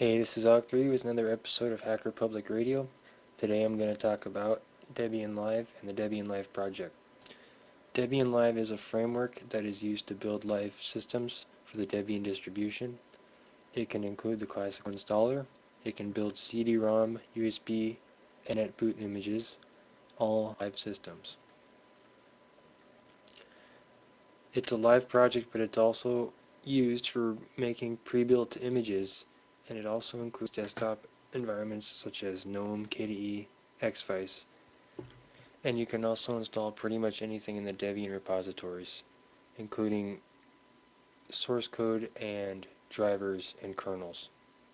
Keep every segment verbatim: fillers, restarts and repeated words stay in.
Hey, this is Og three with another episode of Hacker Public Radio. Today I'm going to talk about Debian Live and the Debian Live project. Debian Live is a framework that is used to build live systems for the Debian distribution. It can include the classical installer. It can build C D ROM, U S B, and NetBoot images, all live systems. It's a live project, but it's also used for making pre-built images, and it also includes desktop environments such as GNOME, K D E, Xvice, and you can also install pretty much anything in the Debian repositories, including source code and drivers and kernels.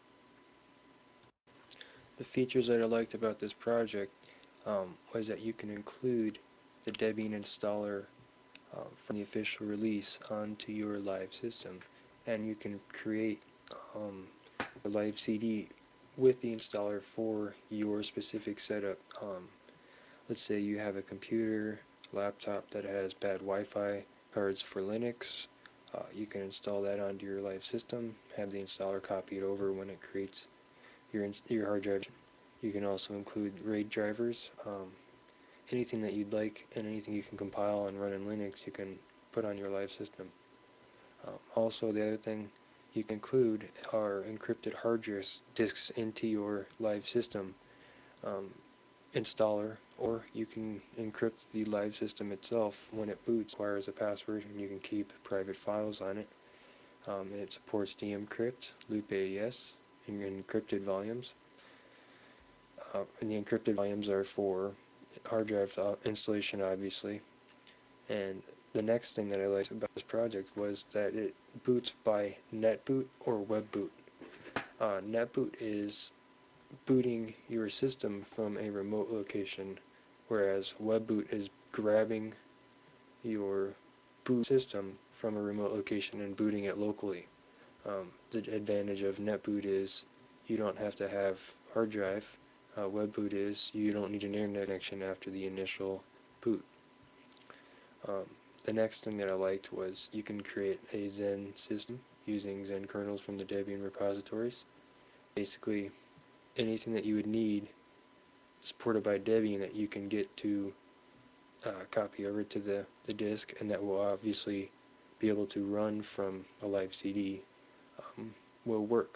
The features that I liked about this project um, was that you can include the Debian installer uh, from the official release onto your live system, and you can create um, a live C D with the installer for your specific setup. Um, let's say you have a computer, laptop that has bad Wi-Fi cards for Linux. Uh, you can install that onto your live system, have the installer copy it over when it creates your, your hard drive. You can also include RAID drivers. Um, anything that you'd like and anything you can compile and run in Linux, you can put on your live system. Um, also, the other thing you can include are encrypted hard disks into your live system um, installer, or you can encrypt the live system itself when it boots. It requires a password, and you can keep private files on it. Um, it supports dmcrypt, loop A E S, and encrypted volumes. Uh, and the encrypted volumes are for hard drive uh, installation, obviously. And the next thing that I liked about this project was that it boots by NetBoot or WebBoot. Uh, NetBoot is booting your system from a remote location, whereas WebBoot is grabbing your boot system from a remote location and booting it locally. Um, the advantage of NetBoot is you don't have to have hard drive. Uh, WebBoot is you don't need an internet connection after the initial boot. Um, the next thing that I liked was you can create a Zen system using Zen kernels from the Debian repositories. Basically, anything that you would need supported by Debian that you can get to uh, copy over to the, the disk, and that will obviously be able to run from a live C D um, will work.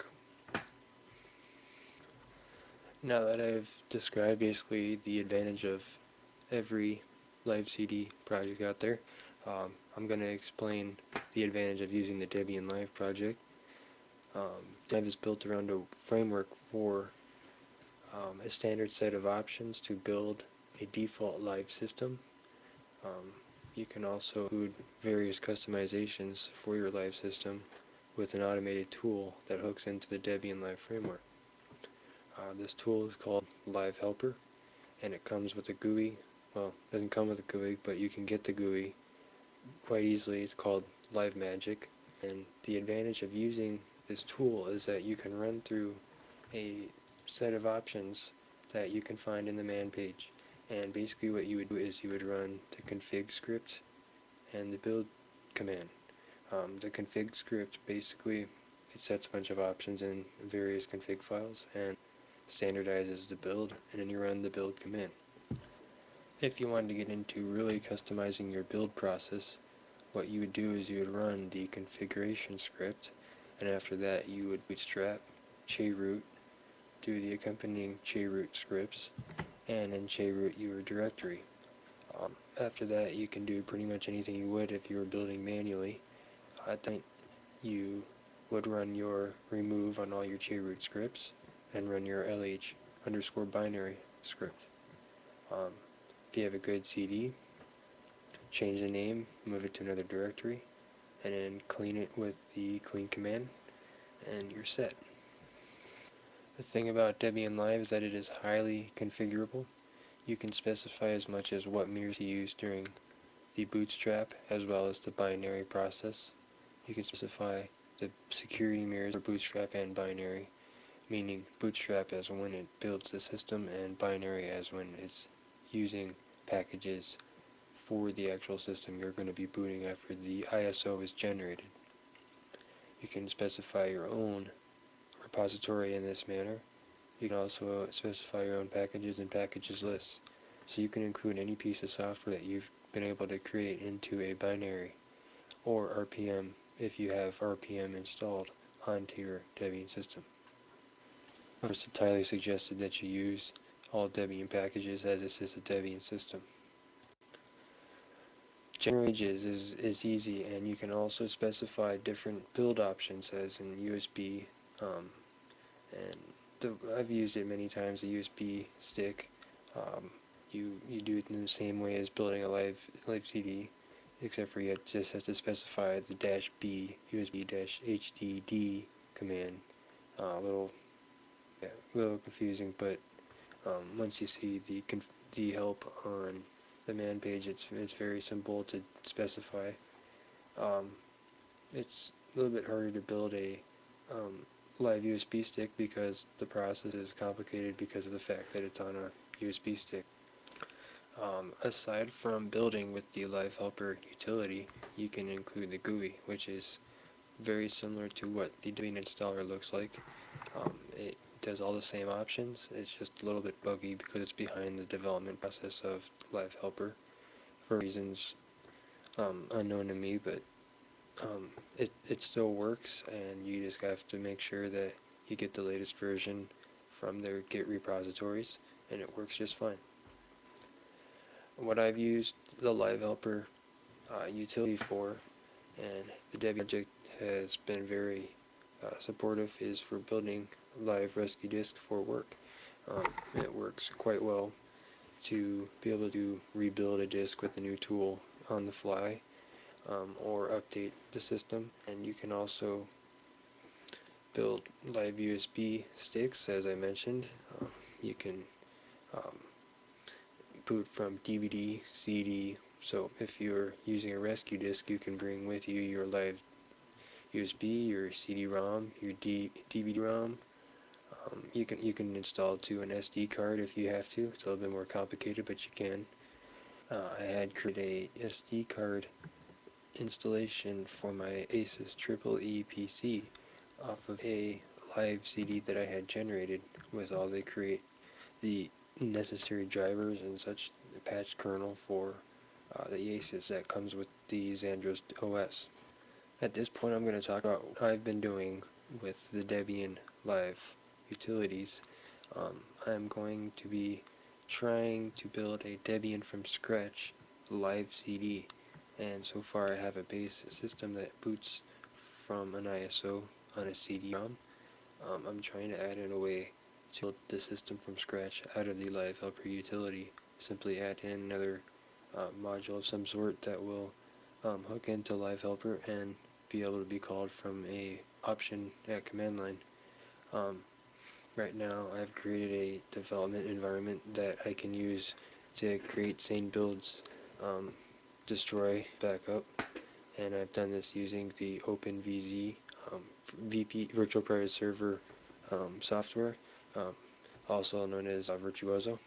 Now that I've described basically the advantage of every live C D project out there, um, I'm going to explain the advantage of using the Debian Live project. Um, Live is built around a framework for um, a standard set of options to build a default live system. Um, you can also include various customizations for your live system with an automated tool that hooks into the Debian Live framework. Uh, this tool is called Live Helper, and it comes with a G U I. Well, it doesn't come with a G U I, but you can get the G U I quite easily. It's called Live Magic, and the advantage of using this tool is that you can run through a set of options that you can find in the man page. And basically what you would do is you would run the config script and the build command. Um, the config script basically it sets a bunch of options in various config files and standardizes the build, and then you run the build command. If you wanted to get into really customizing your build process, what you would do is you would run the configuration script, and after that you would bootstrap, chroot, do the accompanying chroot scripts, and then chroot your directory. Um, after that you can do pretty much anything you would if you were building manually. At that point you would run your remove on all your chroot scripts and run your lh underscore binary script. Um, if you have a good C D, change the name, move it to another directory, and then clean it with the clean command, and you're set. The thing about Debian Live is that it is highly configurable. You can specify as much as what mirrors to use during the bootstrap as well as the binary process. You can specify the security mirrors for bootstrap and binary, meaning bootstrap as when it builds the system and binary as when it's using packages for the actual system you're going to be booting after the I S O is generated. You can specify your own repository in this manner. You can also specify your own packages and packages lists. So you can include any piece of software that you've been able to create into a binary or R P M if you have R P M installed onto your Debian system. Of course, it's highly suggested that you use all Debian packages as this is a Debian system. Generate pages is, is easy, and you can also specify different build options as in U S B, um, and the, I've used it many times, a U S B stick. Um, you, you do it in the same way as building a live, live C D, except for you just have to specify the dash B, U S B dash H D D command. Uh, a little, yeah, a little confusing, but um, once you see the conf the help on the man page, it's it's very simple to specify. Um, it's a little bit harder to build a um, live U S B stick because the process is complicated because of the fact that it's on a U S B stick. Um, aside from building with the Live Helper utility, you can include the G U I, which is very similar to what the Debian installer looks like. Um, it does all the same options, it's just a little bit buggy because it's behind the development process of Live Helper for reasons um, unknown to me, but um, it, it still works, and you just have to make sure that you get the latest version from their Git repositories, and it works just fine. What I've used the Live Helper uh, utility for, and the Debian project has been very uh, supportive, is for building live rescue disk for work. Um, it works quite well to be able to rebuild a disk with a new tool on the fly, um, or update the system. And you can also build live U S B sticks, as I mentioned. Um, you can um, boot from D V D, C D. So if you're using a rescue disk, you can bring with you your live U S B, your C D ROM, your D DVD ROM. Um, you can you can install it to an S D card if you have to. It's a little bit more complicated, but you can. Uh, I had created a S D card installation for my Asus Triple E P C off of a live C D that I had generated with all the create the necessary drivers and such, the patch kernel for uh, the Asus that comes with the Xandros O S. At this point, I'm going to talk about what I've been doing with the Debian Live utilities. Um, I'm going to be trying to build a Debian from scratch live C D, and so far I have a base system that boots from an I S O on a C D ROM. Um, I'm trying to add in a way to build the system from scratch out of the Live Helper utility. Simply add in another uh, module of some sort that will um, hook into Live Helper and be able to be called from a option at command line. Um, right now I've created a development environment that I can use to create sane builds, um, destroy, backup, and I've done this using the OpenVZ um, V P Virtual Private Server um, software, um, also known as uh, Virtuoso.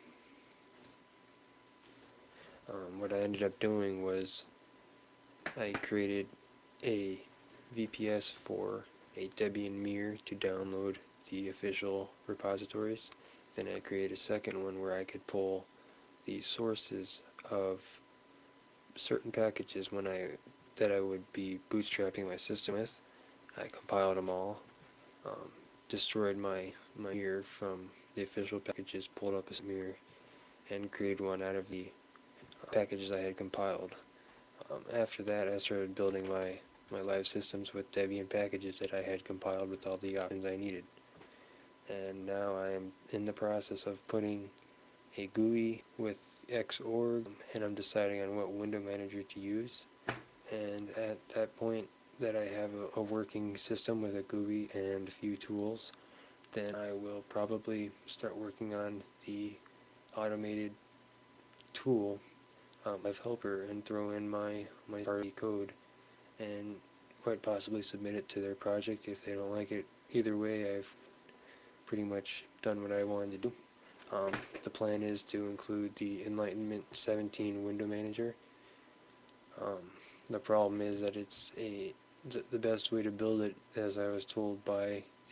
Um, what I ended up doing was I created a V P S for a Debian mirror to download the official repositories. Then I created a second one where I could pull the sources of certain packages when I that I would be bootstrapping my system with. I compiled them all, um, destroyed my, my mirror from the official packages, pulled up a mirror, and created one out of the uh, packages I had compiled. Um, after that, I started building my, my live systems with Debian packages that I had compiled with all the options I needed. And now I am in the process of putting a G U I with Xorg, and I'm deciding on what window manager to use. And at that point that I have a, a working system with a G U I and a few tools, then I will probably start working on the automated tool, um, Live Helper, and throw in my, my party code and quite possibly submit it to their project if they don't like it. Either way, I've pretty much done what I wanted to do. Um, the plan is to include the Enlightenment seventeen window manager. Um, the problem is that it's a the best way to build it, as I was told by the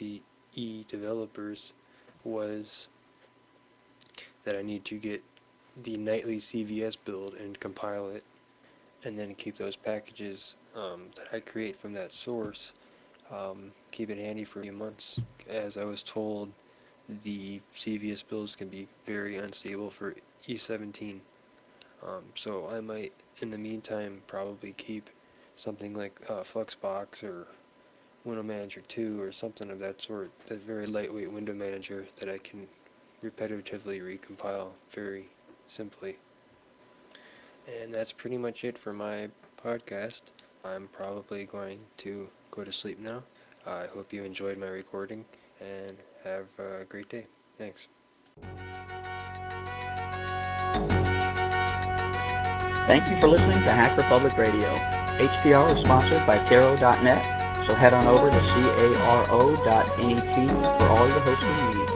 E developers was that I need to get the nightly C V S build and compile it, and then keep those packages um, that I create from that source, um, keep it handy for a few months. As I was told, the C V S builds can be very unstable for E seventeen. Um, so I might, in the meantime, probably keep something like uh, Fluxbox or Window Manager two or something of that sort, that very lightweight window manager that I can repetitively recompile very simply. And that's pretty much it for my podcast. I'm probably going to go to sleep now. I hope you enjoyed my recording and have a great day. Thanks. Thank you for listening to Hacker Public Radio. H P R is sponsored by Caro dot net, so head on over to caro dot net for all your hosting needs.